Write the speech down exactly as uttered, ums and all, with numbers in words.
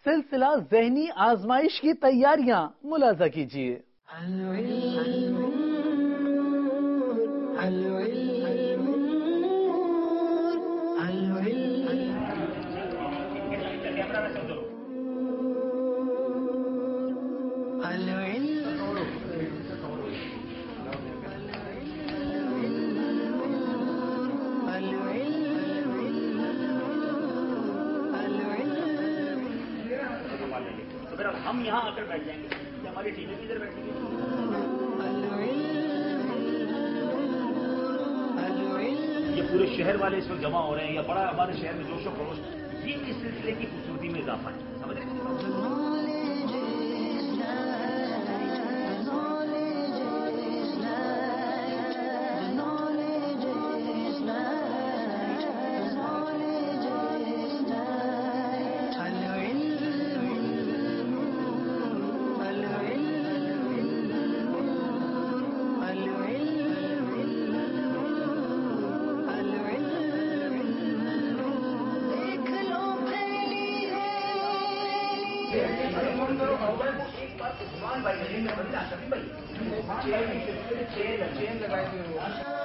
سلسلہ ذہنی آزمائش کی تیاریاں ملاحظہ کیجیے۔ ہم یہاں آ کر بیٹھ جائیں گے، ہماری ٹیمیں بھی ادھر بیٹھیں گی۔ یہ پورے شہر والے اس وقت جمع ہو رہے ہیں، یا بڑا ہمارے شہر میں جوش و خروش، یہ اس سلسلے کی خوبصورتی میں اضافہ ہے، سمجھ رہے ہیں؟ بھائی